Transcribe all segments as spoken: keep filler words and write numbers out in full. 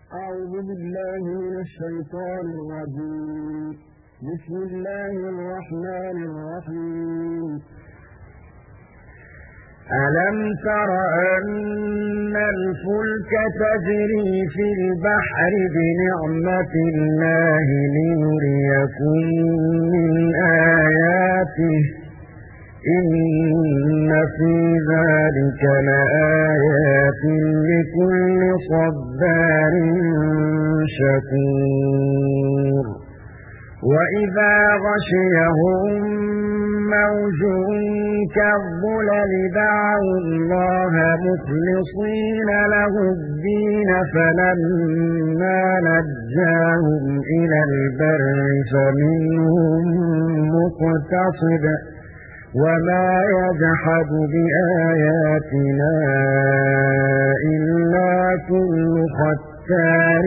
أعوذ بالله من الشيطان الرجيم. بسم الله الرحمن الرحيم. ألم تر أن الفلك تجري في البحر بنعمة الله ليريكم من آياته إن في ذلك لآيات لكل صبار شكور. وإذا غشيهم موج كالظلل دعوا الله مخلصين له الدين فلما نجاهم إلى البر فمنهم مقتصد وما يجحد بآياتنا إلا كل ختار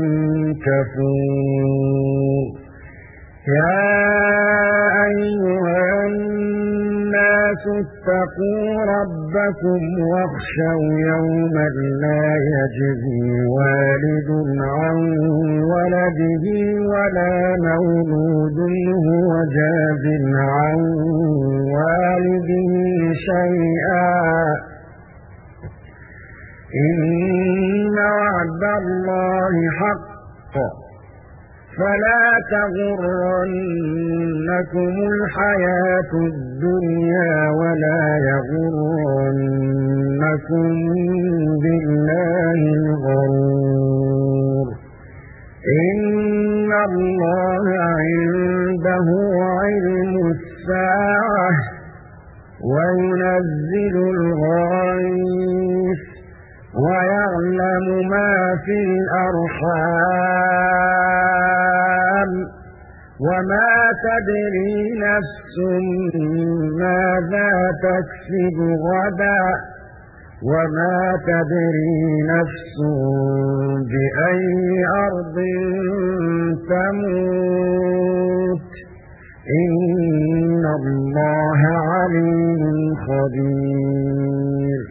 كفور. يا أيها الناس اتقوا ربكم واخشوا يوما لا يجزي والد عن ولده ولا مولود هو جاز عن والده شيئا إن وعد الله حق فلا تغرنكم الحياة الدنيا ولا يغرنكم بالله الغرور. إن الله عنده علم الساعة وينزل الغيث ويعلم ما في الأرحام وما تدري نفس ماذا تكسب غدا وما تدري نفس بأي أرض تموت إن الله عليم خبير.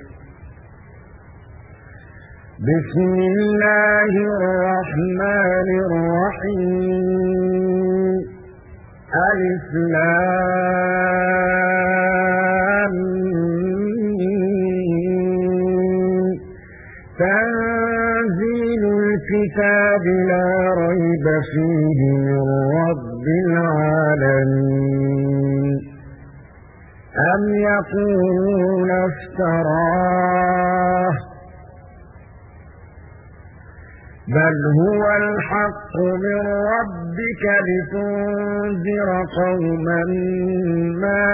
بسم الله الرحمن الرحيم. ألف لام ميم. تنزيل الكتاب لا ريب فيه من رب العالمين. أم يقولون افتراه بل هو الحق من ربك لتنذر قوما ما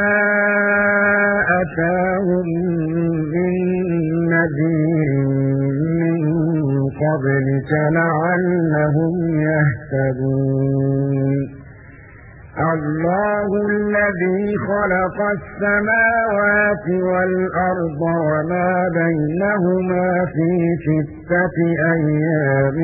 أتاهم من نذير من قبلك لعلهم يهتدون. الله الذي خلق السماوات والأرض وما بينهما في ستة أيام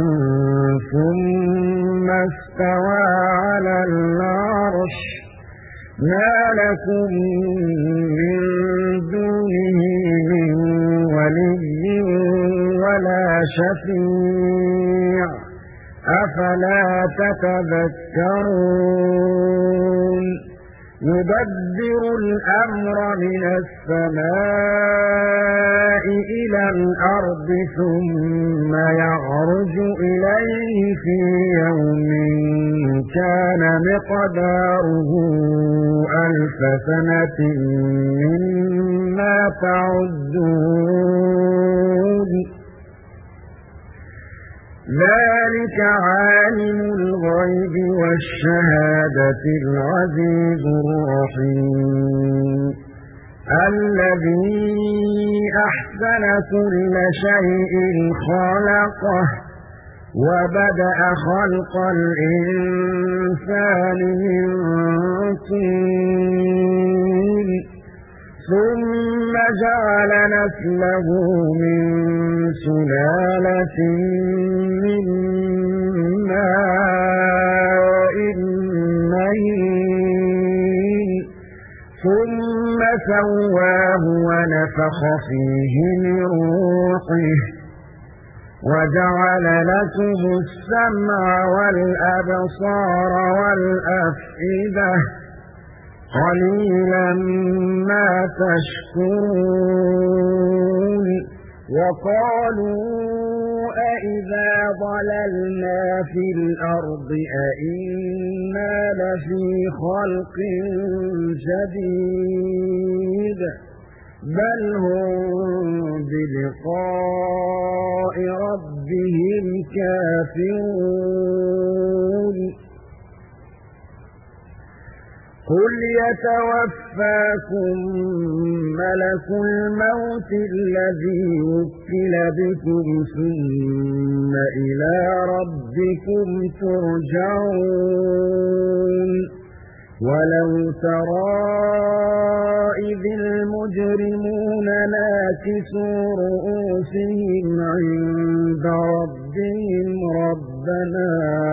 ثم استوى على العرش ما لكم من دونه من ولي ولا شفيع أفلا تتذكرون. يدبر الأمر من السماء إلى الأرض ثم يعرج إليه في يوم كان مقداره ألف سنة مما تعدون. ذلك عالم الغيب والشهادة العزيز الرحيم الذي أحسن كل شيء خلقه وبدأ خلق الإنسان من طين ثم جعل نسله من سلالة من ماء مهين ثم سواه ونفخ فيه من روحه وجعل لكم السمع والأبصار والأفئدة قليلا ما تشكرون وقالوا أإذا ضللنا في الأرض أإنا لفي خلق جديد بل هم بلقاء ربهم كافرون قل يتوفاكم ملك الموت الذي وكل بكم ثم إلى ربكم ترجعون ولو ترى إذ المجرمون ناكسوا رؤوسهم عند ربهم ربنا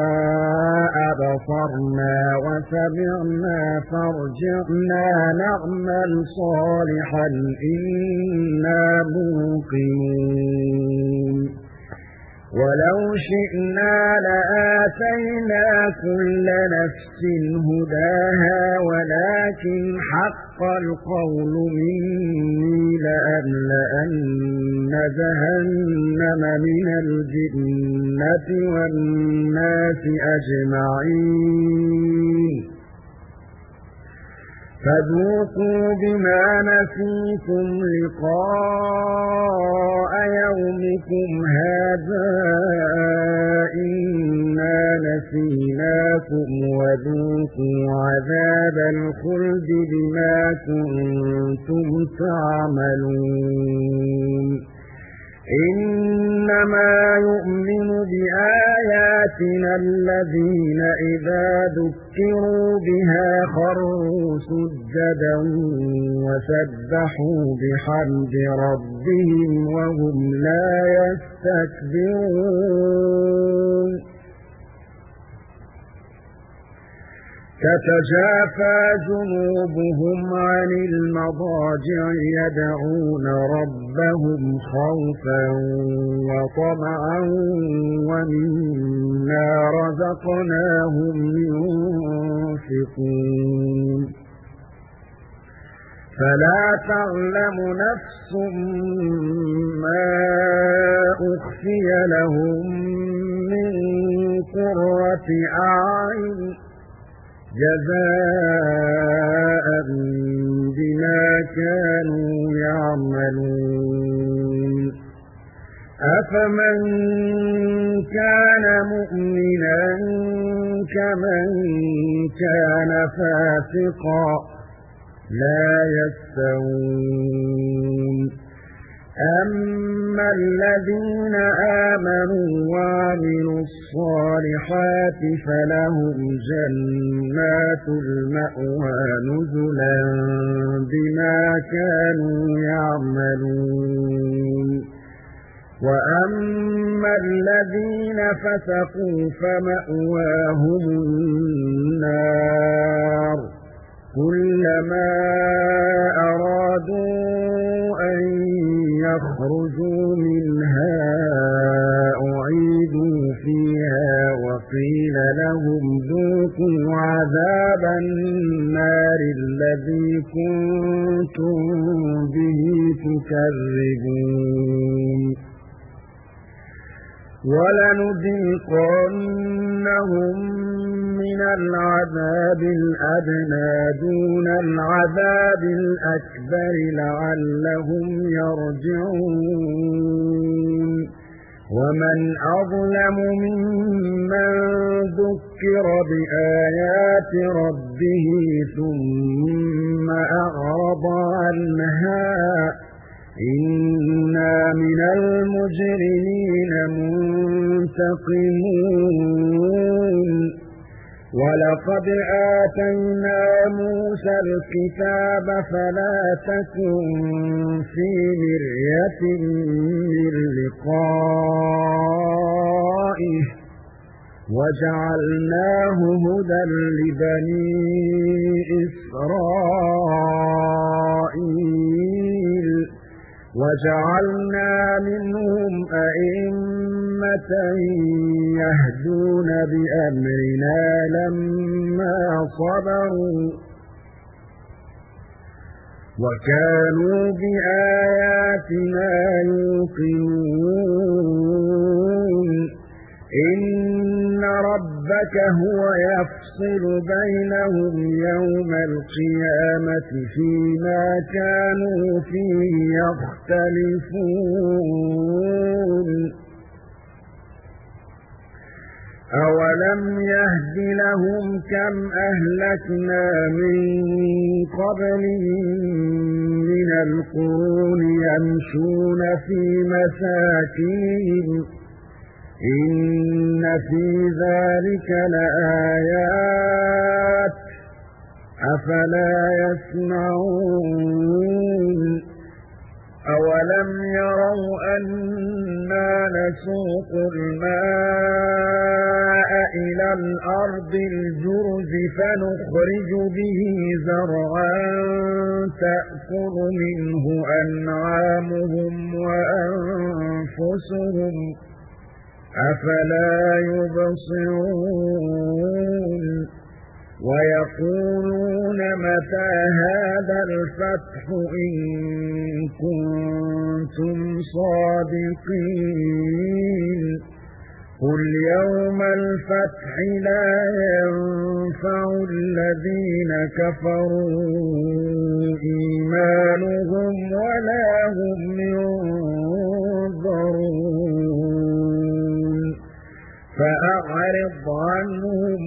أبصرنا وسمعنا فارجعنا نعمل صالحا إنا موقنون ولو شئنا لآتينا كل نفس هداها ولكن حق القول مني لأملأن جهنم من الجنة والناس أجمعين فذوقوا بما نسيتم لقاء يومكم هذا إنا نسيناكم وذوقوا عذاب الخلد بما كنتم تعملون إنما يؤمن بآياتنا الذين إذا ذكروا بها خروا سجدا وسبحوا بحمد ربهم وهم لا يستكبرون تتجافى جنوبهم عن المضاجع يدعون ربهم خوفا وطمعا ومما رزقناهم ينفقون فلا تعلم نفس ما أخفي لهم من قرة أعين جزاء بما كانوا يعملون أفمن كان مؤمنا كمن كان فاسقا لا يستوون أما الذين آمنوا وعملوا الصالحات فلهم جنات المأوى نزلا بما كانوا يعملون وأما الذين فسقوا فمأواهم النار كلما أرادوا أن يخرجوا منها أعيدوا فيها وقيل لهم ذوقوا عذاب النار الذي كنتم به تكذبون ولنذيقنهم من العذاب الأدنى دون العذاب الأكبر لعلهم يرجعون ومن أظلم ممن ذكر بآيات ربه ثم أعرض عنها إنا من المجرمين منتقمون ولقد آتينا موسى الكتاب فلا تكن في مرية من لقائه وجعلناه هدى لبني إسرائيل وجعلنا منهم أئمة يهدون بأمرنا لما صبروا وكانوا بآياتنا يوقنون إن ربك هو يفصل بينهم يوم القيامة فيما كانوا فيه يختلفون أولم يهد لهم كم أهلكنا من قبلهم من القرون يمشون في مساكنهم إن في ذلك لآيات أفلا يسمعون أولم يروا أنا نسوق الماء إلى الأرض الجرز فنخرج به زرعا تأكل منه أنعامهم وأنفسهم أفلا يبصرون ويقولون متى هذا الفتح إن كنتم صادقين قل يوم الفتح لا ينفع الذين كفروا إيمانهم ولا هم ينظرون فأعرض عنهم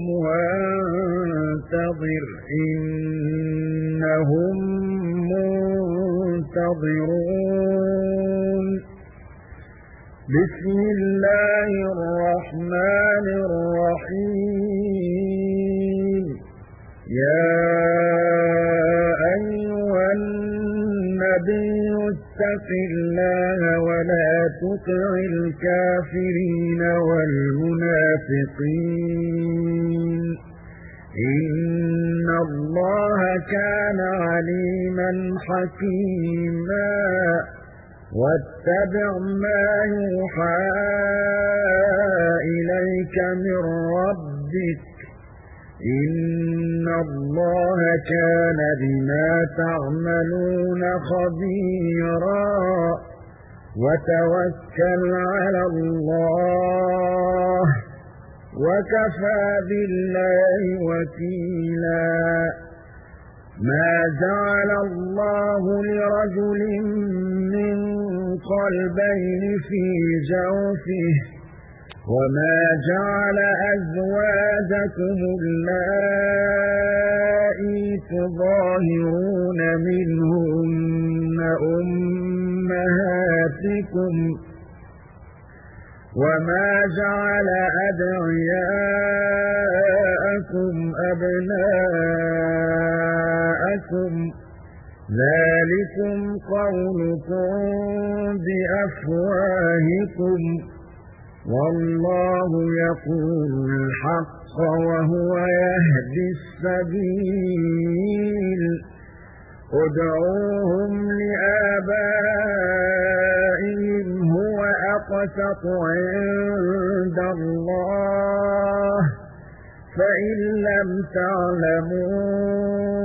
وانتظر إنهم منتظرون بسم الله الرحمن الرحيم يا أيها النبي اتق الله ولا تطع الكافرين والمنافقين إن الله كان عليما حكيما واتبع ما يوحى إليك من ربك إن الله كان بما تعملون خبيرا وتوكل على الله وكفى بالله وكيلا ما جعل الله لرجل من قلبين في جوفه وما جعل أزواجكم اللائي تظاهرون منهن أمهاتكم وما جعل أدعياءكم أبناءكم ذلكم قولكم بأفواهكم والله يقول الحق وهو يهدي السبيل ادعوهم لآبائهم هو أقسط عند الله فإن لم تعلموا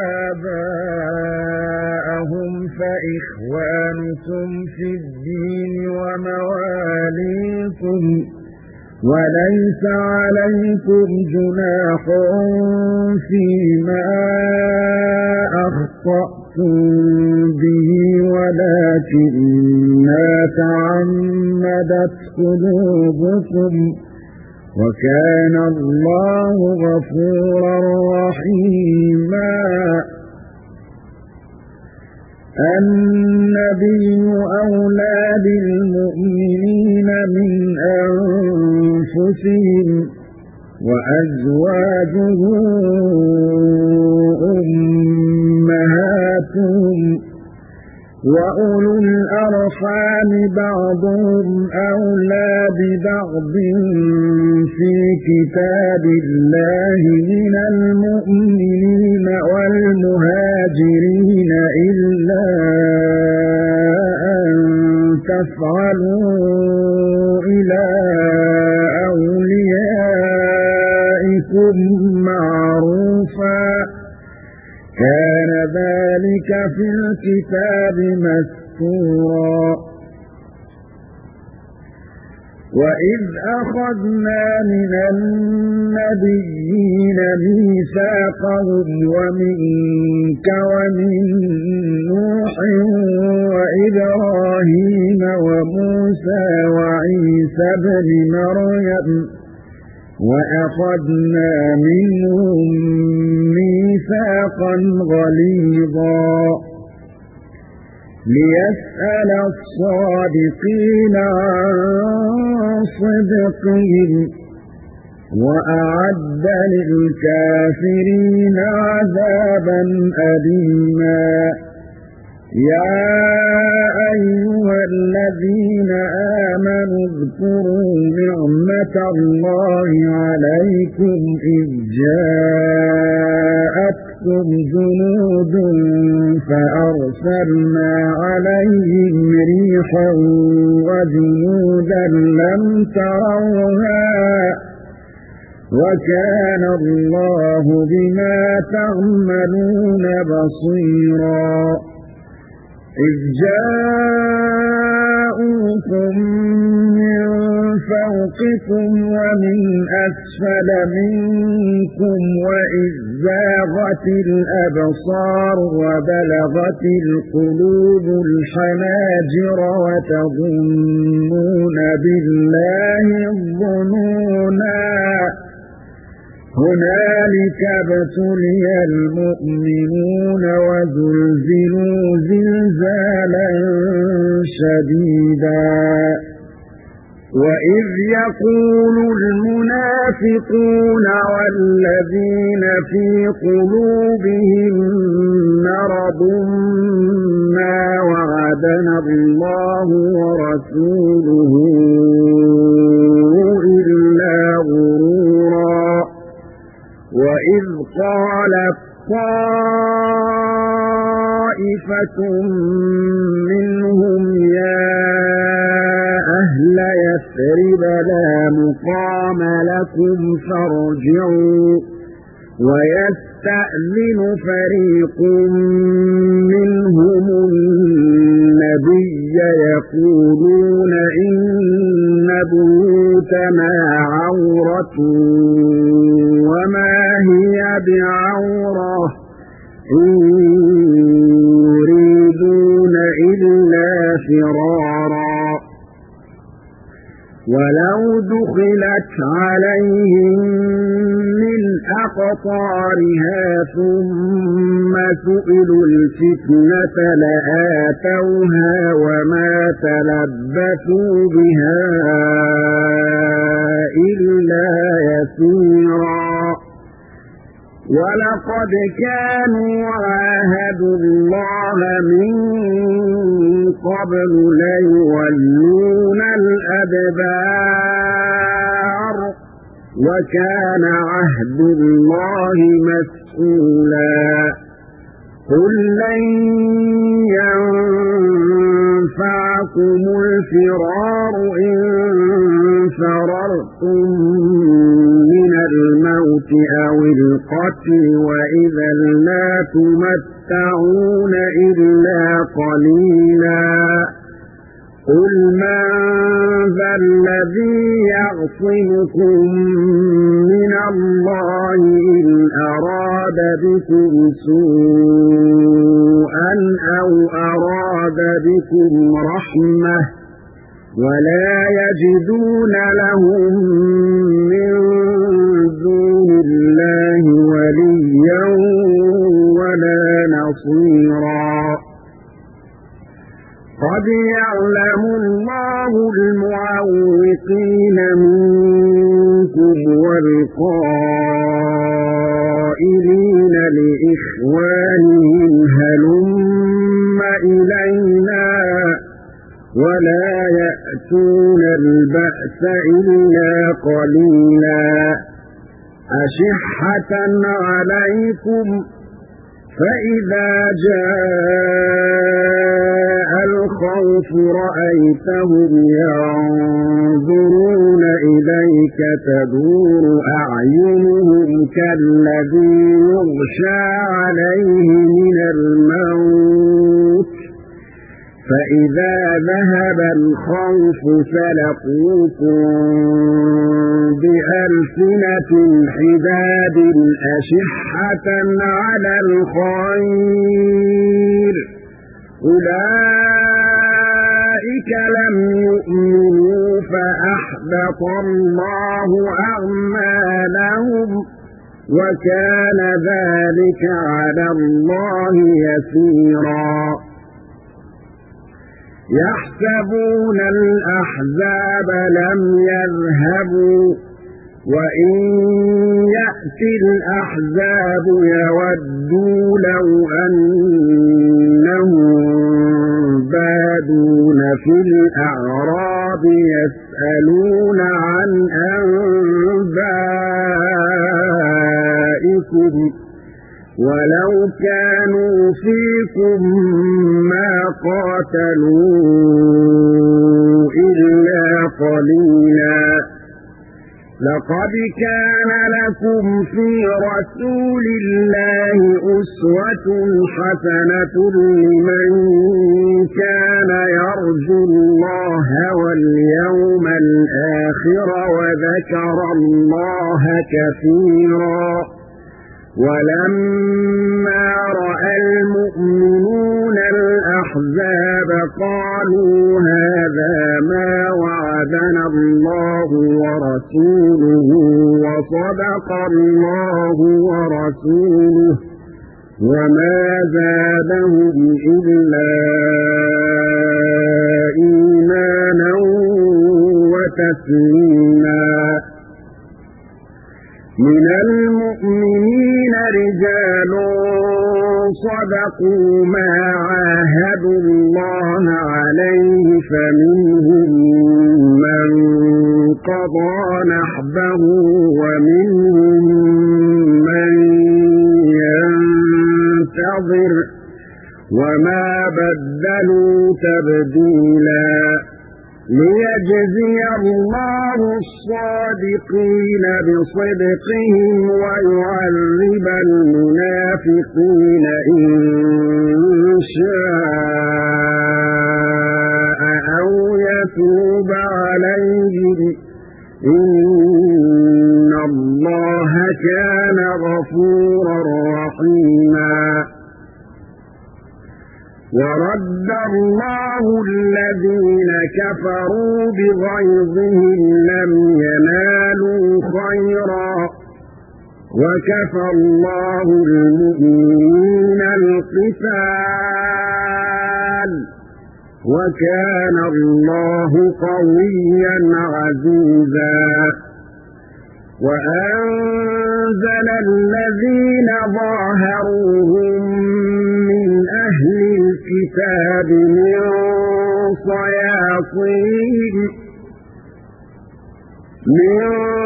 آباءهم فإخوانكم في الدين ومواليكم وليس عليكم جناح فيما أخطأتم به ولكن ما تعمدت قلوبكم وكان الله غفورا رحيما النبي أولى بالمؤمنين من أنفسهم وأزواجه أمهاتهم وأولو الأرحام بعضهم أولى ببعض في كتاب الله من المؤمنين والمهاجرين إلا أن تفعلوا إلى أوليائكم معروفا كان ذلك في الكتاب مسطورا وإذ أخذنا من النبيين ميثاقهم ومنك ومن نوح وإبراهيم وموسى وعيسى ابن مريم وأخذنا منهم ميثاقا غليظا ليسأل الصادقين عن صدقهم وأعد للكافرين عذابا أليما يا أيها الذين آمنوا اذكروا نعمة الله عليكم إذ جاءتكم جنود فأرسلنا عليهم ريحا وجنودا لم تروها وكان الله بما تعملون بصيرا إذ جاءوكم من فوقكم ومن أسفل منكم وإذ زاغت الأبصار وبلغت القلوب الحناجر وتظنون بالله الظنونا هنالك ابتلي المؤمنون وزلزلوا زلزالا شديدا وإذ يقول المنافقون والذين في قلوبهم مرض ما وعدنا الله ورسوله إلا غرورا وإذ قالت طائفة منهم يا أهل يثرب لا مقام لكم فارجعوا ويستأذن فريق منهم النبي يقولون إن بيوتنا عورة وما هي بعورة إن يريدون إلا فرارا ولو دخلت عليهم من أقطارها ثم سئلوا الفتنة لآتوها وما تلبثوا بها إلا يسيرا ولقد كانوا عاهدوا الله من قبل ليولون الأدبار وكان عهد الله مسؤولا قل لن ينفعكم الفرار إن فررتم من الموت أو القتل وإذا لا تمتعون إلا قليلا قل من ذا الذي يعصمكم من الله إن أراد بكم سوءا أو أراد بكم رحمة ولا يجدون لهم من دون الله وليا ولا نصيرا قد يعلم الله المعوقين منكم والقائلين لإخوانهم هلم إلينا ولا يأتون البأس إلا قليلا أشحة عليكم فإذا جاء الخوف رأيتهم ينظرون إليك تدور أعينهم كالذي يغشى عليه من الموت فإذا ذهب الخوف سلقوكم بألسنة حداد أشحة على الخير أولئك لم يؤمنوا فأحبط الله أعمالهم وكان ذلك على الله يسيرا يحسبون الأحزاب لم يذهبوا وإن يأتي الأحزاب يودوا لو أنهم بادون في الأعراب يسألون عن أنبائكم ولو كانوا فيكم ما قاتلوا إلا قليلا لقد كان لكم في رسول الله أسوة حسنة لمن كان يرجو الله واليوم الآخر وذكر الله كثيرا ولما رأى المؤمنون الأحزاب قالوا هذا ما وعدنا الله ورسوله وصدق الله ورسوله وما زادهم إلا إيمانا وتسليما من المؤمنين رجال صدقوا ما عاهدوا الله عليه فمنهم من قضى نحبه ومنهم من ينتظر وما بدلوا تبديلا ليجزي الله الصادقين بصدقهم ويعذب المنافقين إن شاء أو يتوب عليهم إن الله كان غفورا رحيما ورد الله الذين كفروا بغيظهم لم ينالوا خيرا وكفى الله المؤمنين القتال وكان الله قويا عزيزا وأنزل الذين ظاهروهم من أهل الكتاب من صياصيهم من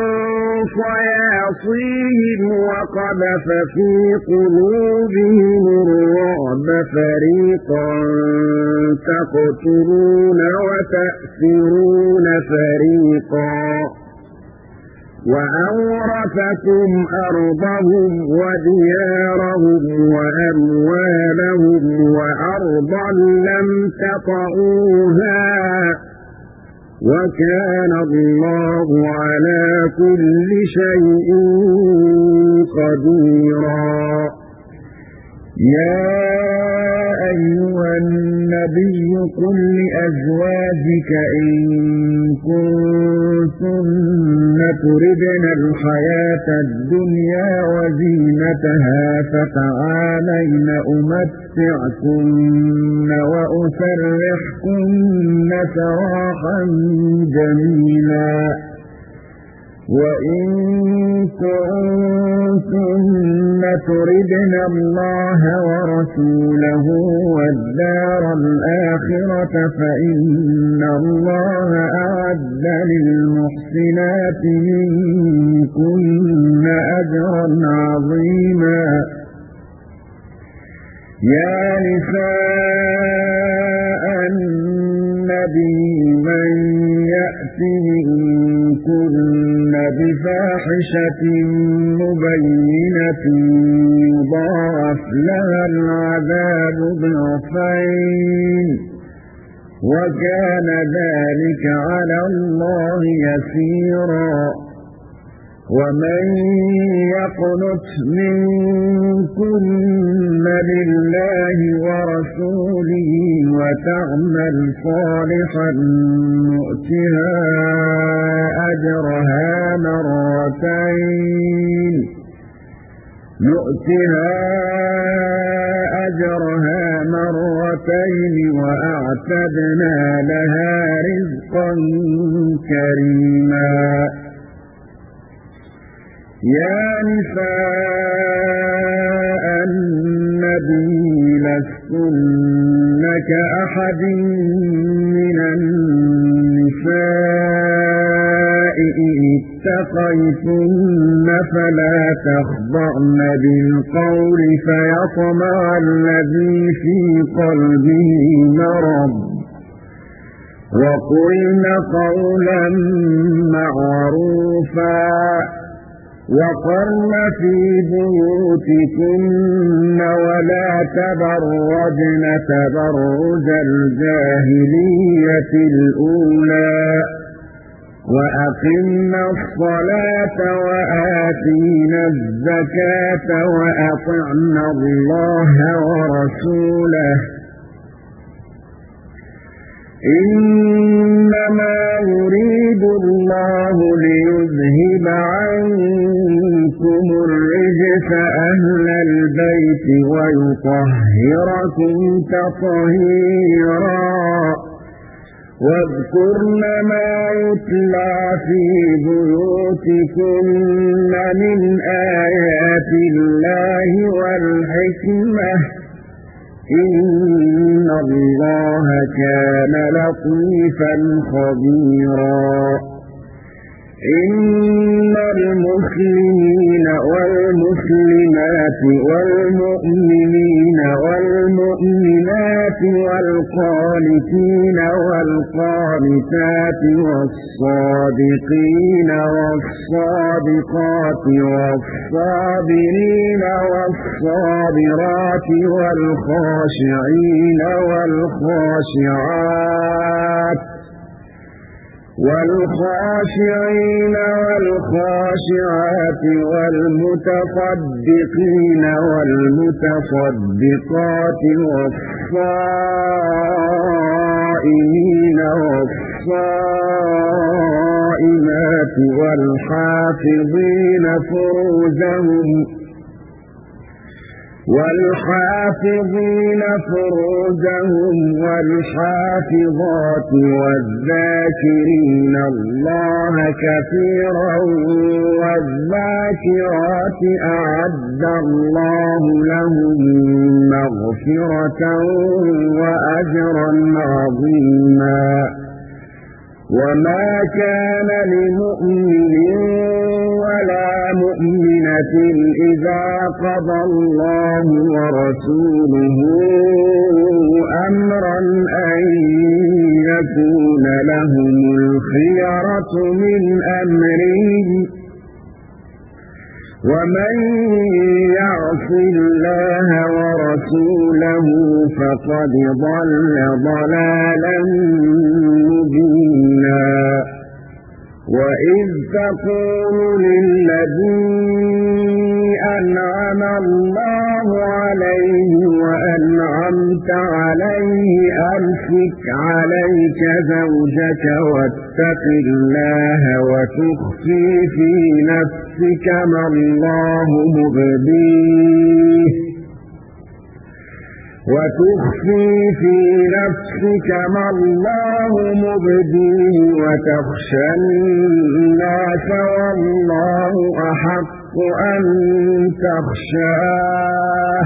صياصيهم وقذف في قلوبهم الرعب فريقا تقتلون وتأسرون فريقا وأورثكم أرضهم وديارهم وأموالهم وأرضا لم تطئوها وكان الله على كل شيء قديرا يا أيها النبي قل لأزواجك إن كنتن تردن الحياة الدنيا وزينتها فتعالين أمتعكن وأسرحكن سراحا جميلا وإن كنتن تردن الله ورسوله والدار الآخرة فإن الله أعد للمحسنات منكن أجرا عظيما يا نساء النبي من يأت منكن بفاحشة مبينة يضاعف لها العذاب ضعفين وكان ذلك على الله يسيرا ومن يقنت منكن لله ورسوله وتعمل صالحا نؤتها أجرها مرتين نؤتها أجرها مرتين وأعتدنا لها رزقا كريما يا نساء النبي لستن كأحد من النساء إن اتقيتن فلا تخضعن بالقول فيطمع الذي في قلبه مرض وقلن قولا معروفا وقرن في بيوتكن ولا تبرجن تبرج الجاهلية الأولى وأقمنا الصلاة وآتينا الزكاة وأطعنا الله ورسوله إنما يريد الله ليذهب عنكم الرجس أهل البيت ويطهركم تطهيرا واذكرن ما يتلى في بيوتكن من آيات الله والحكمة إن الله كان لطيفا خبيرا إن المسلمين والمسلمات والمؤمنين والمؤمنات والقانتين والقانتات والصادقين والصادقات والصابرين والصابرات والخاشعين والخاشعات والخاشعين والخاشعات والمتصدقين والمتصدقات والصائمين والصائمات والحافظين فروجهم والحافظين فروجهم والحافظات والذاكرين الله كثيرا والذاكرات أعد الله لهم مغفرة وأجرا عظيما وما كان لمؤمن ولا مؤمنة إذا قضى الله ورسوله أمرا أن يكون لهم الخيرة من أمرهم ومن يعص الله ورسوله فقد ضل ضلالا مبينا وإذ تقول للذي أنعم الله عليه وأنعمت عليه أمسك عليك زوجك واتق الله وتخفي في نفسك ما الله مبديه وتخفي في نفسك ما الله مبديه وتخشى الناس والله أحق أن تخشاه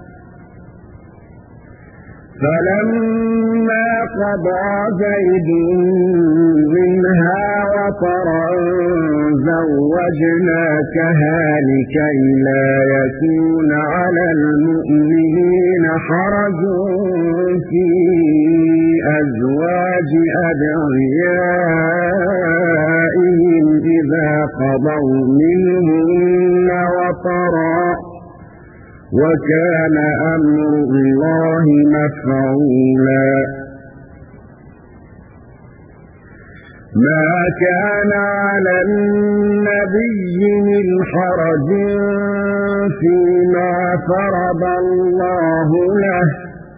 فلما قضى زيد منها وطرا زوجناكها لكي لا يكون على المؤمنين حرج في لأزواج أدعيائهم إذا قضوا منهن وطرا وكان أمر الله مفعولا ما كان على النبي من حرج فيما فرض الله له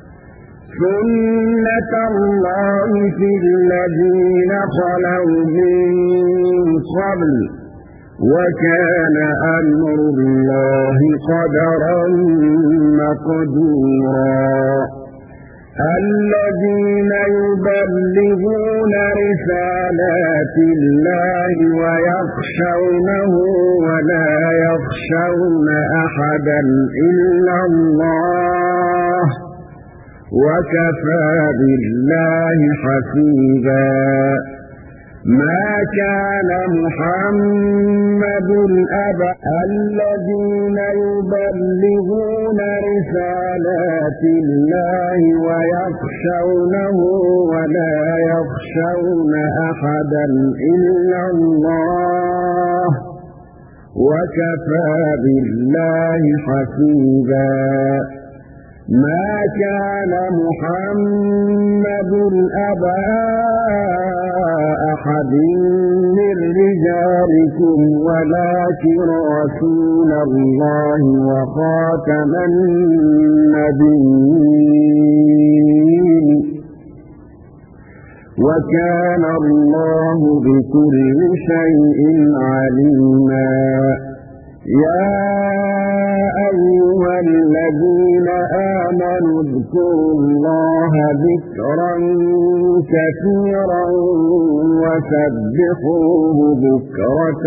سنة الله في الذين خلوا من قبل وكان أمر الله قدرا مقدورا الذين يبلغون رسالات الله ويخشونه ولا يخشون أحدا إلا الله وكفى بالله حسيبا ما كان محمد أبا الذين يبلغون رسالات الله ويخشونه ولا يخشون أحدا إلا الله وكفى بالله حسيبا ما كان محمد أبا أحد من رجالكم ولكن رسول الله وخاتم النبيين وكان الله بكل شيء عليما يا أيها الذين آمنوا اذكروا الله ذكرا كثيرا وسبحوه بكرة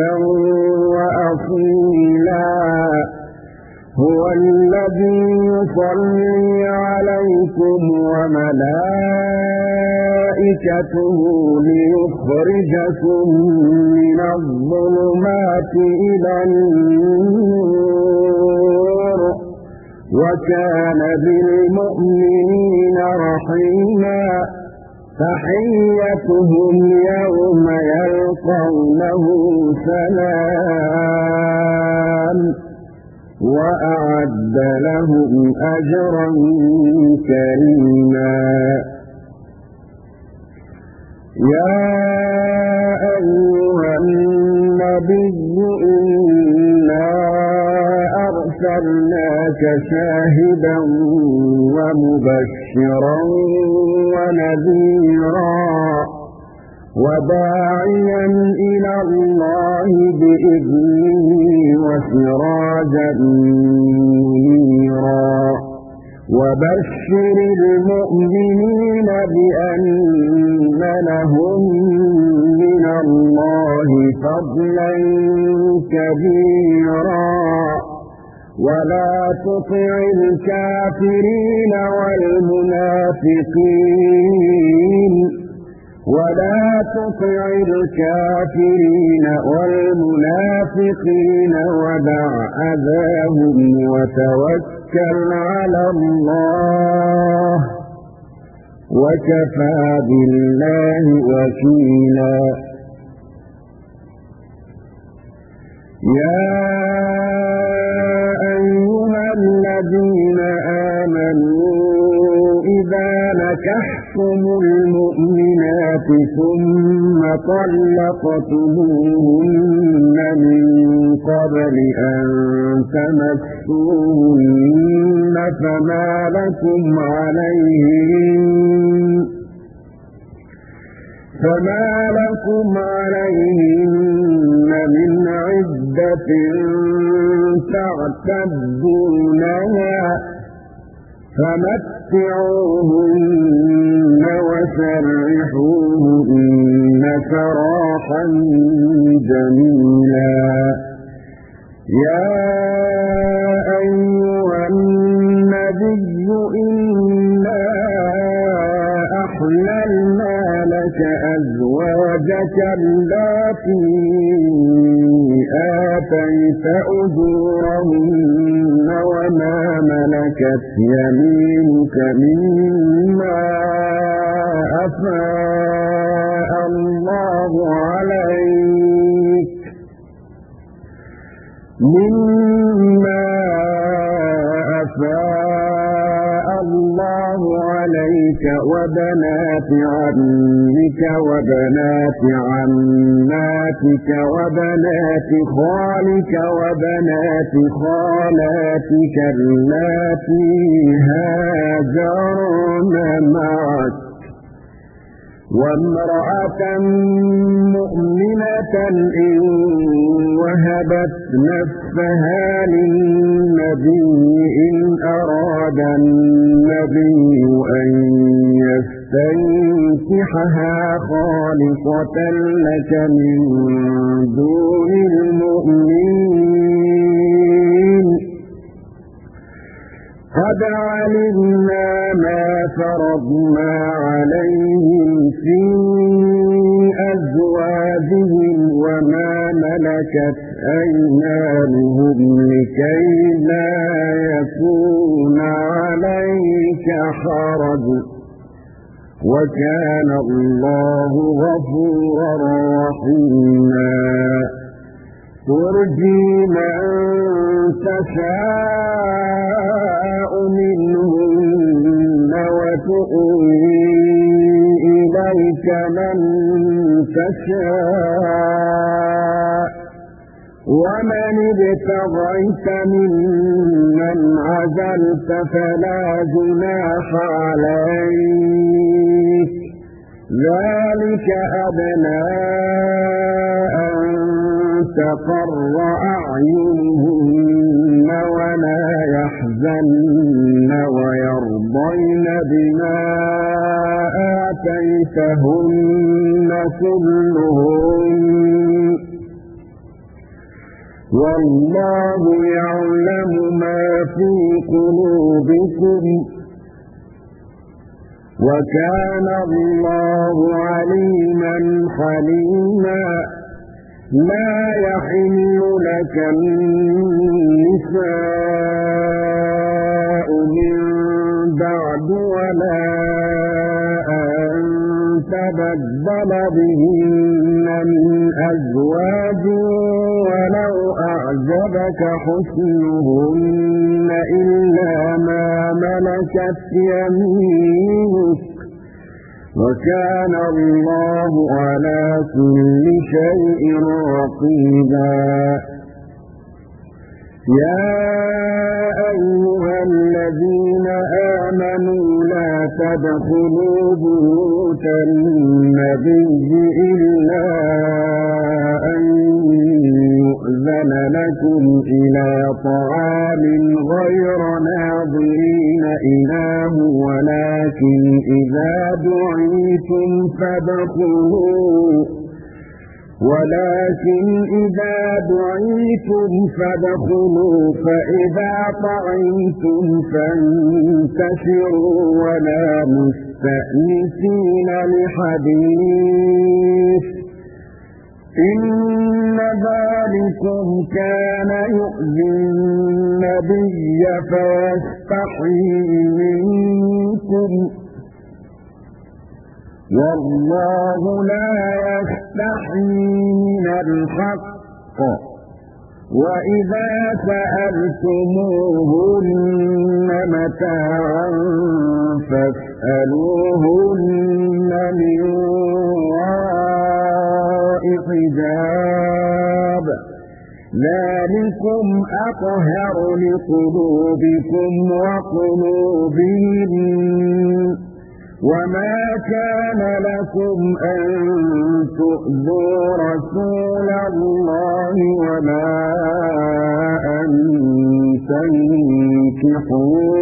وأصيلا هو الذي يصلي عليكم وملائكته ليخرجكم من الظلمات إلى النور وكان بالمؤمنين رحيما تحيتهم يوم يلقونه سلام وأعد لهم أجرا كريما يا أيها النبي إنا أرسلناك شاهدا ومبشرا ونذيرا وداعيا إلى الله بإذنه وسراجا منيرا وبشر المؤمنين بأن لهم من الله فضلا كبيرا ولا تطع الكافرين والمنافقين ولا تطع الكافرين والمنافقين ودع أذاهم وتوكل على الله وكفى بالله وكيلا يا أيها الذين آمنوا إذا نكحتم المؤمنات ثم طلقتموهن من قبل أن تمسوهن فما لكم عليهن فما لكم عليهن من عدة تعتدونها فمتعوهن وسرحوهن سراحا جميلا يا أيها النبي إنا أحللنا لك أزواجك اللاتي آتيت أجورهن وما ملكت يمينك مما أفاء الله عليك مما أفاء الله عليك وبنات عمك وبنات عماتك وبنات خالك وبنات خالاتك اللاتي هاجرن معك وامرأة مؤمنة إن وهبت نفسها للنبي إن أراد النبي أن يستنكحها خالصة لك من دون المؤمنين قد علمنا ما فرضنا عليهم في أزواجهم وما ملكت أيمانهم لكي لا يكون عليك حرج وكان الله غفورا رحيما ترجي من تشاء منهن وتؤوي إليك من تشاء ومن ابتغيت ممن عزلت فلا جناح عليك ذلك أدنى أن تقر أعينهن ولا يحزن ويرضين بما آتيتهن كلهن والله يعلم ما في قلوبكم وكان الله عليما حليما لا يحل لك النساء من بعد ولا أن تبدل بهن من أزواج ولو أعجبك حسنهن إلا ما ملكت يمينك وكان الله على كل شيء رقيبا يا أيها الذين آمنوا لا تدخلوا بيوت النبي إلا أن يؤذن لكم إلى طعام غير ناظرين إناه ولكن إذا دعيتم فادخلوا ولكن إذا دعيتم فادخلوا فإذا طعمتم فانتشروا ولا مستأنسين لحديث إن ذلكم كان يؤذي النبي فيستحيي منكم والله لا يستحيي من الحق وإذا سألتموهن متاعا فاسألوهن من وراء حجاب ذلكم أطهر لقلوبكم وقلوبهم وما كان لكم أن تؤذوا رسول الله ولا أن تنكحوا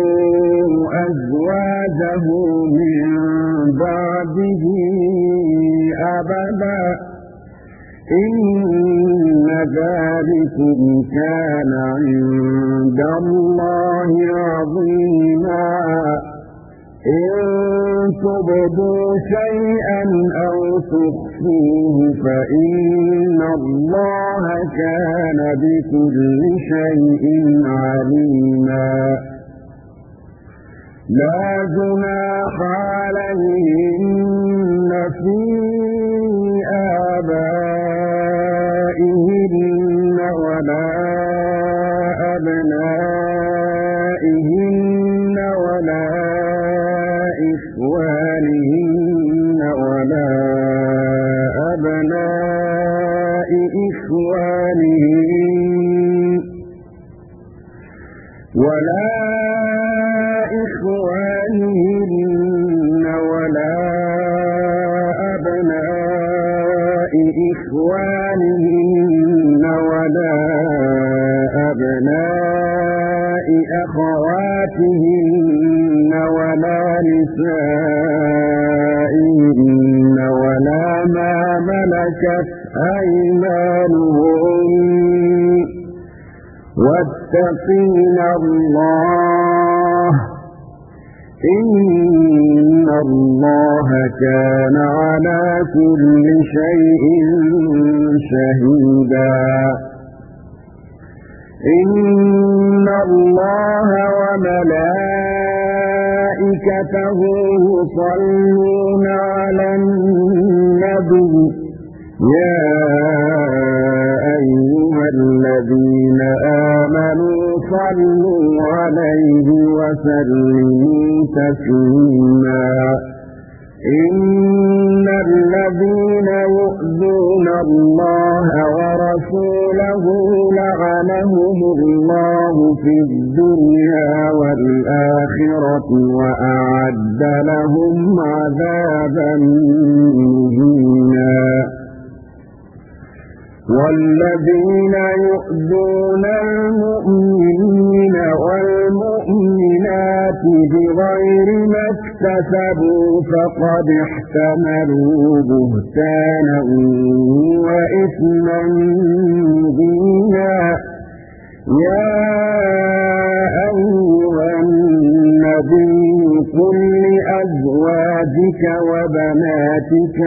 أزواجه من بعده أبدا إن ذلكم كان عند الله عظيما إن تبدوا شيئا أو تخفوا فيه فإن الله كان بكل شيء عليما لا جناح عليهن في آبائهن ولا أبنائهن ولا إخوانهن ولا أبناء إخوانهن ولا إخوانهن ولا أبناء إخوانهن ولا أبناء أخواتهن ولا نسائهن ولا ما ملكت أيمانهن واتقين الله إن الله كان على كل شيء شهيدا إن الله وملائكته يصلون على النبي يا أيها الذين آمنوا صلوا عليه وسلموا تسليما إن الذين يؤذون الله ورسوله لعنهم الله في الدنيا والآخرة وأعد لهم عذابا مهينا والذين يؤذون المؤمنين والمؤمنات بغير ما اكتسبوا فقد احتملوا بهتانا وإثما مبينا يا أيها النبي قل لأزواجك وبناتك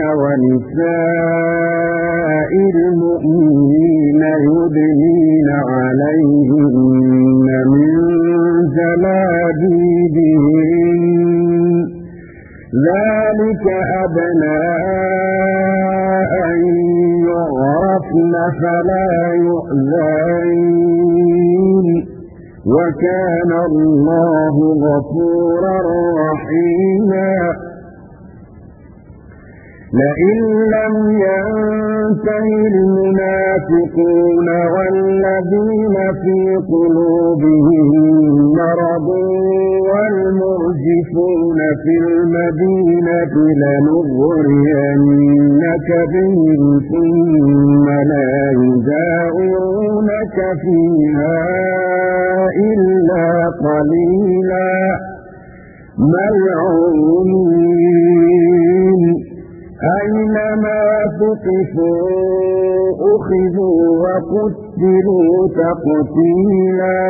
ونساء المؤمنين يدنين عليهن من جلابيبهن ذلك أدنى أن يعرفن فلا يؤذين وكان الله غفورا رحيما لئن لم ينته المنافقون والذين في قلوبهم مرض والمرجفون في المدينة لنغرينك بهم ثم لا يجاورونك فيها إلا قليلا ملعونين أينما ثقفوا أخذوا وقتلوا تقتيلا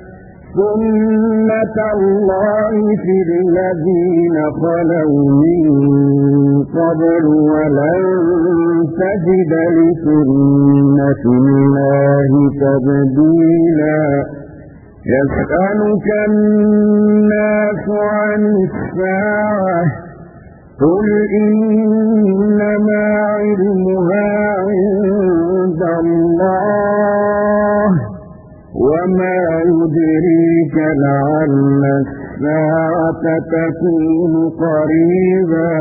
سنة الله في الذين خلوا من قبل ولن تجد لسنة الله تبديلا يسألك الناس عن الساعة قل إنما علمها عند الله وما يدريك لعل الساعة تكون قريبا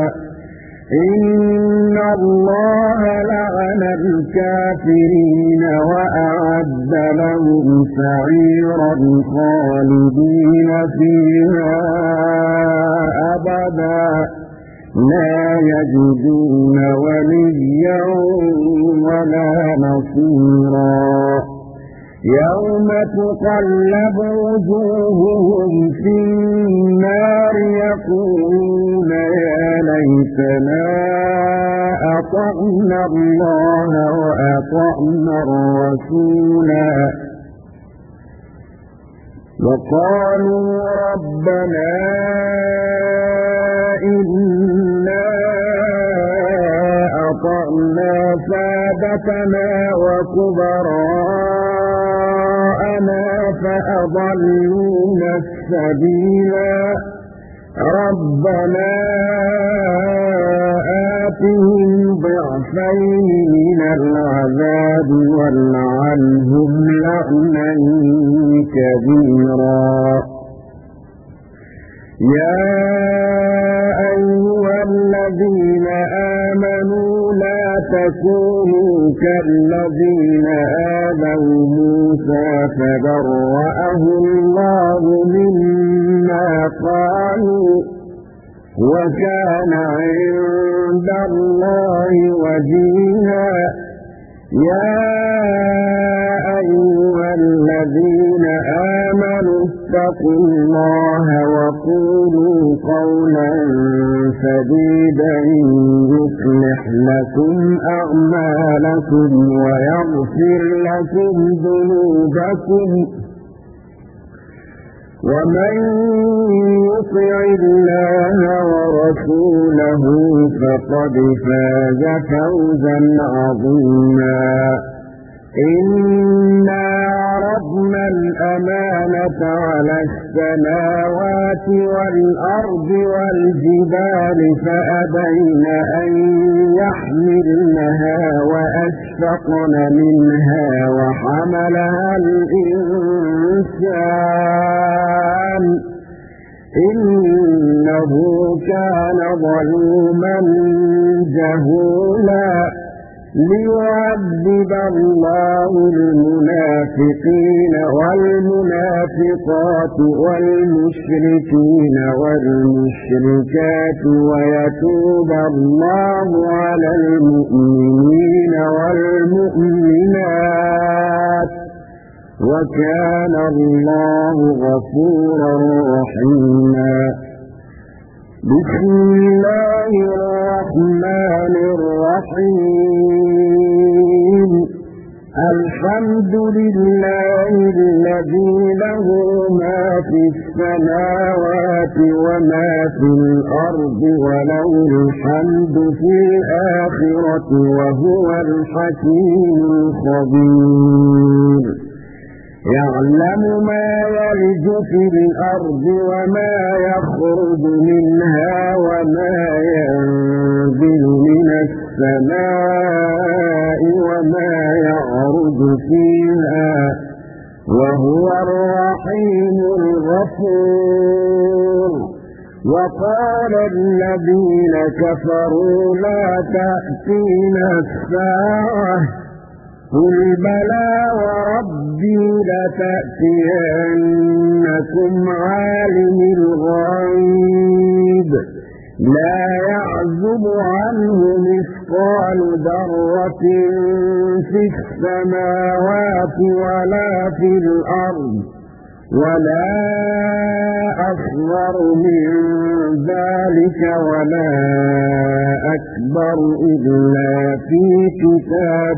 إن الله لعن الكافرين وأعد لهم سعيرا خالدين فيها أبدا لا يجدون وليا ولا نصيرا يوم تقلب وجوههم في النار يقولون يا ليتنا أطعنا الله وأطعنا الرسولا وقالوا ربنا وأطعنا سادتنا وكبراءنا فأضلونا السبيلا ربنا آتهم ضعفين من العذاب والعنهم لعنا كبيرا يا أيها الذين آمنوا لا تكونوا كالذين آذوا موسى فبرأه الله مما قالوا وكان عند الله وجيها يا أيها الذين آمنوا اتقوا الله وقولوا قولا سديدا يصلح لكم أعمالكم ويغفر لكم ذنوبكم ومن يطع الله ورسوله فقد فاز فوزا عظيما إنا عرضنا الأمانة على السماوات والأرض والجبال فأبين أن يحملنها وأشفقن منها وحملها الإنسان إنه كان ظلوما جهولا ليعذب الله المنافقين والمنافقات والمشركين والمشركات ويتوب الله على المؤمنين والمؤمنات وكان الله غفورا رحيما بسم الله الرحمن الرحيم الحمد لله الذي له ما في السماوات وما في الأرض وله الحمد في الآخرة وهو الحكيم الخبير يعلم ما يلج في الأرض وما يخرج منها وما ينزل من السماء وما يعرج فيها وهو الرحيم الغفور وقال الذين كفروا لا تأتينا الساعة قل بلى وربي لتأتينكم عالم الغيب لا يعزب عنه مثقال ذرة في السماوات ولا في الأرض ولا أصغر من ذلك ولا أكبر إلا في كتاب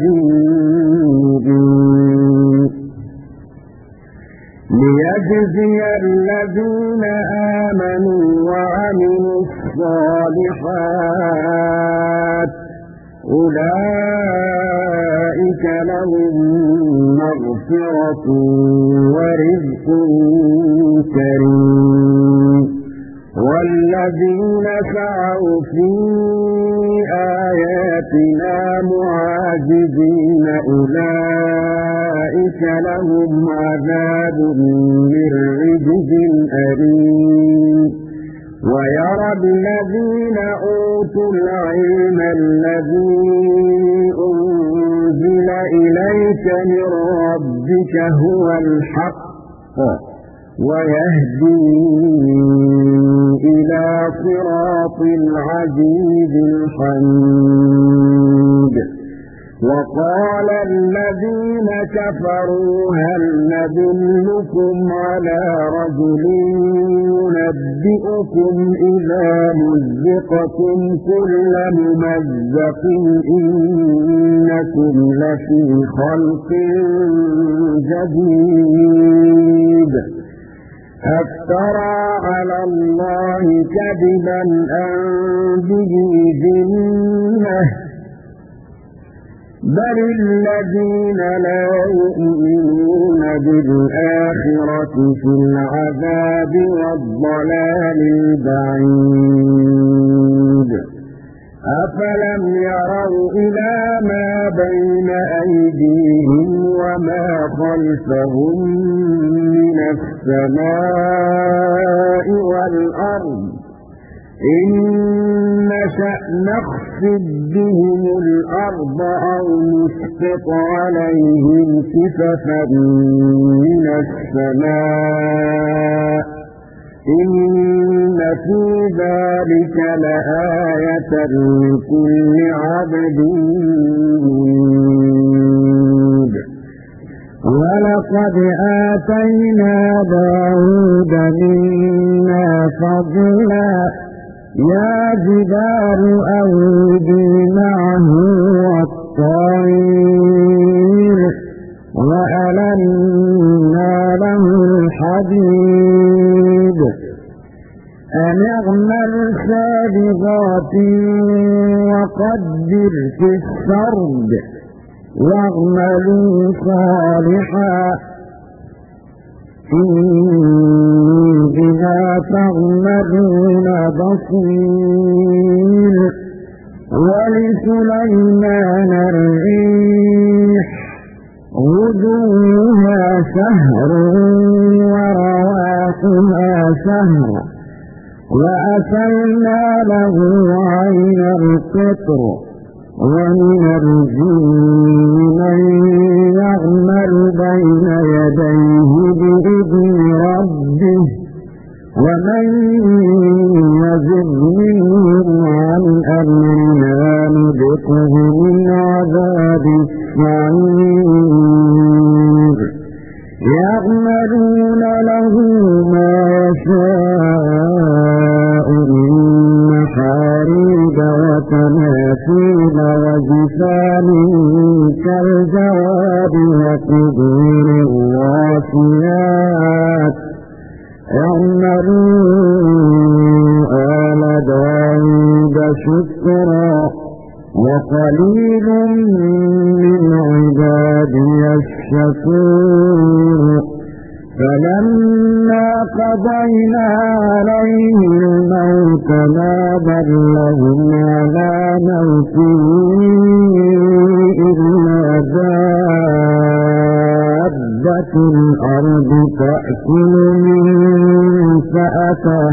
مبين ليجزي الذين آمنوا وعملوا الصالحات أولئك لهم مغفرة ورزق كريم والذين سعوا في آياتنا معاجزين أولئك لهم عذاب من رجز أليم ويرى الذين أوتوا العلم الذي أنزل إليك من ربك هو الحق ويهدي إلى صراط العزيز الحميد وقال الذين كفروا هل ندلكم على رجل ينبئكم إذا مزقتم كل ممزق إنكم لفي خلق جديد أفترى على الله كذبا أم به جنة بل الذين لا يؤمنون بالآخرة في العذاب والضلال البعيد أفلم يروا إلى ما بين أيديهم وما خلفهم من السماء والأرض إن نشأ نخفض بهم الأرض أو نسقط عليهم كسفا من السماء إن في ذلك لآية لكل عبد منيب ولقد آتينا داود منا فضلا يا جبال أوبي معه والطير وألنا له الحديد أن اعمل سابغات وقدر في السرد واعملوا صالحا إني بما تعملون بصير ولسليمان الريح غدوها شهر ورواحها شهر وأسلنا له عين القطر ومن الجن من يعمل بين يديه بإذن ربه ومن يزغ منهم عن أمرنا نذقه من عذاب السعير يعملون له ما يشاء من محاريب وتماثيل وجفان كالجواب وقدور الراسيات اعملوا آل داود شكرا وقليل من عبادي الشكور فلما قضينا عليه الموت ما دلهم على موته إلا دابة الأرض تأكل من سأته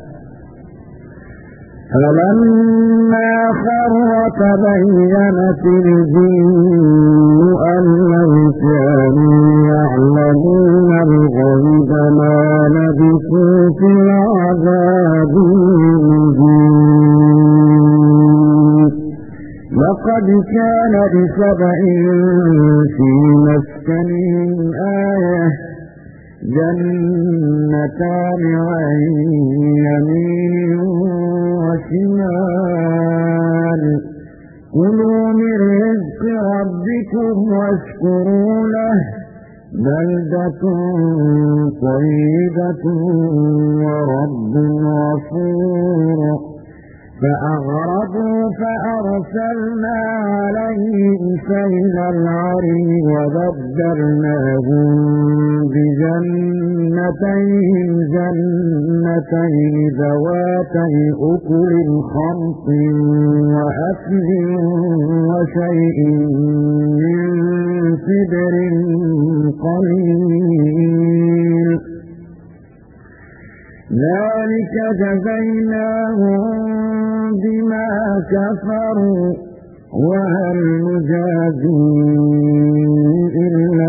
فلما خر تبينت الجن أن لو كانوا يعلمون الغيب ما لبثوا في العذاب المهين لقد كان لسبع في مسكنهم آية جنتان عن يمين وشمال كلوا من رزق ربكم واشكروا له بلدة طيبة ورب غفور فأغربوا فأرسلنا عليهم سيل العرم وبدلناهم بجنتين جنتين ذواتي أكل خمط وأكل وشيء من سدر قليل ذلك جزيناهم بما كفروا وهل نجازي إلا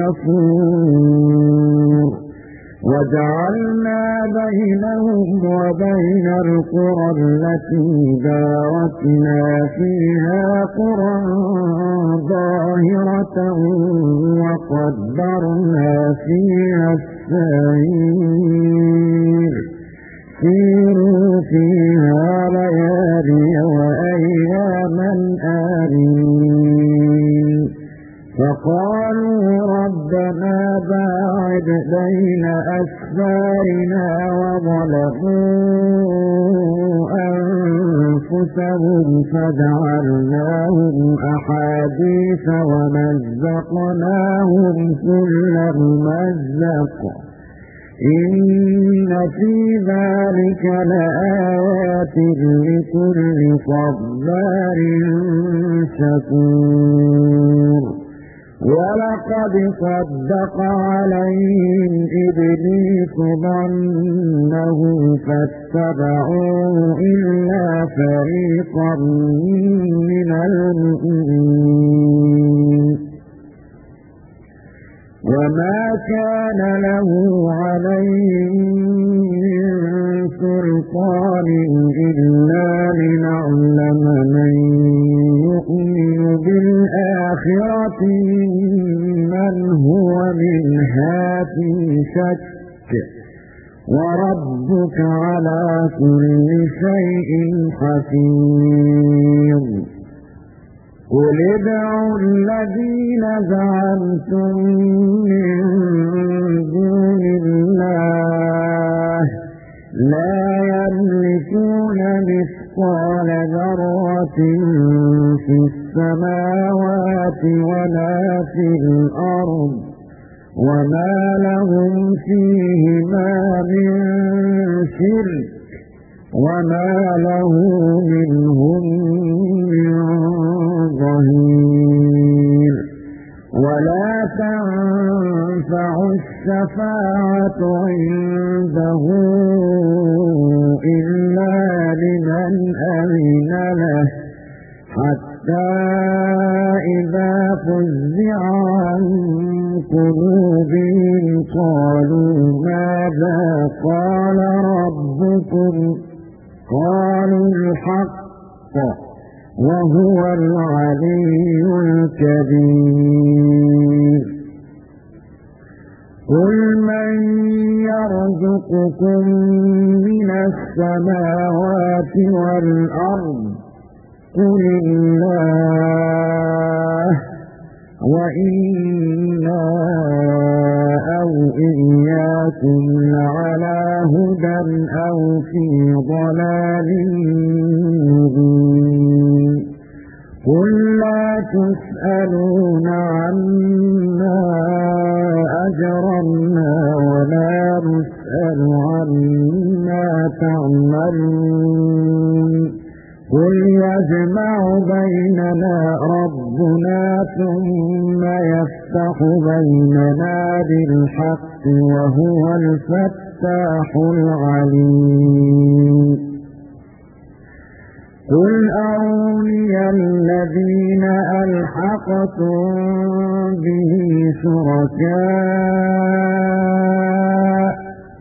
الكفور وجعلنا بينهم وبين القرى التي باركنا فيها قرى ظاهرة وقدرنا فيها السير سيروا فيها ليالي وأياما آمين فقالوا ربنا باعد فاصطعد بين أسفارنا وظلموا أنفسهم فجعلناهم أحاديث ومزقناهم كل ممزق إن في ذلك لآيات لكل صبار شكور ولقد صدق عليهم إبليس ظنه فاتبعوه إلا فريقا من المؤمنين وما كان له عليهم من سلطان إلا لنعلم من يؤمن بالآخرة من هو منها في شك وربك على كل شيء حفيظ قل ادعوا الذين زعمتم من دون الله لا يملكون مثقال ذرة في السماوات ولا في الأرض وما لهم فيهما من شرك وما له منهم من ظهير ولا تنفع الشفاعة عنده إلا لمن أذن له حتى إذا فزع عن قلوبهم قالوا ماذا قال ربكم قالوا الحق وهو العلي الكبير قل من يرزقكم من السماوات والأرض قل الله وإنا أو إياكم لعلى هدى أو في ضلال مبين قل لا تسألون عما أجرمنا ولا نسأل عما تعملون قل يجمع بيننا ربنا ثم يفتح بيننا بالحق وهو الفتاح العليم قل أروني الذين ألحقتم به شركاء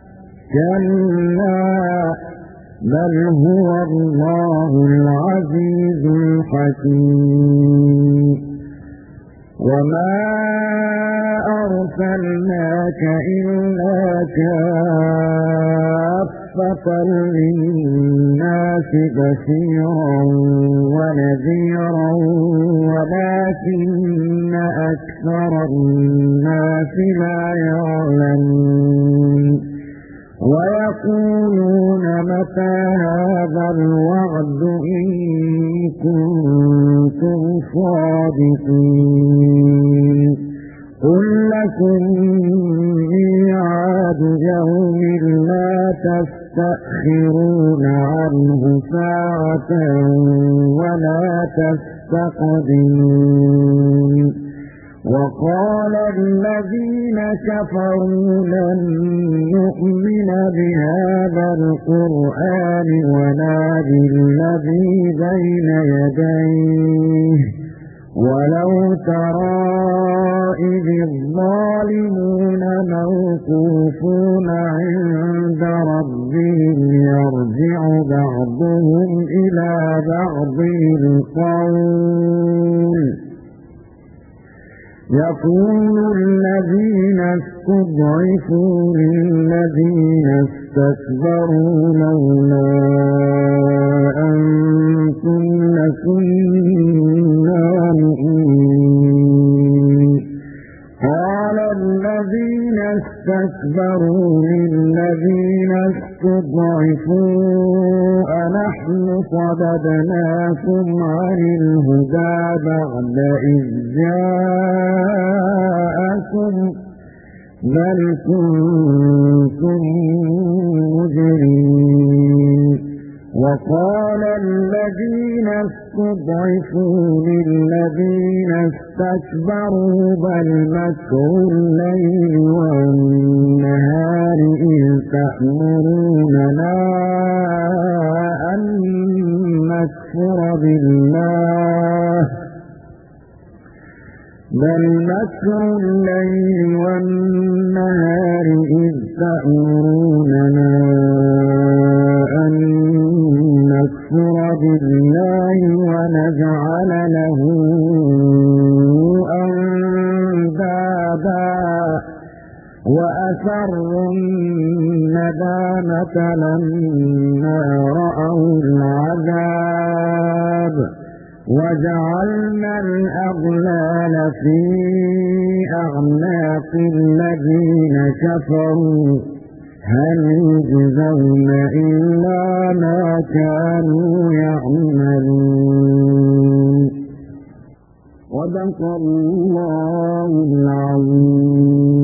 كلا بل هو الله العزيز الحكيم وما أرسلناك إلا كافة للناس بشيرا ونذيرا ولكن أكثر الناس لا يعلمون ويقولون متى هذا الوعد إن كنتم صادقين قل لكم ميعاد يوم لا تستأخرون عنه ساعة ولا تستقدمون وقال الذين كفروا لن نؤمن بهذا القرآن ولا بالذي بين يديه ولو ترى إذ الظالمون موقوفون عند ربهم يرجع بعضهم إلى بعض القول يقول الذين استضعفوا للذين استكبروا لولا أنتم لكنا مؤمنين وقال الذين استكبروا للذين استضعفوا أنحن صددناكم عن الهدى بعد إذ جاءكم بل كنتم مجرمين وقال الذين استضعفوا للذين استكبروا بل مكر الليل والنهار إذ تأمروننا أن نكفر بالله بل مكر الليل والنهار إذ تأمروننا أن نكفر بالله ونجعل له أندادا وأسروا الندامة لما رأوا العذاب وجعلنا الأغلال في أعناق الذين كفروا هل يجزون إلا ما كانوا يعملون صدق الله العظيم.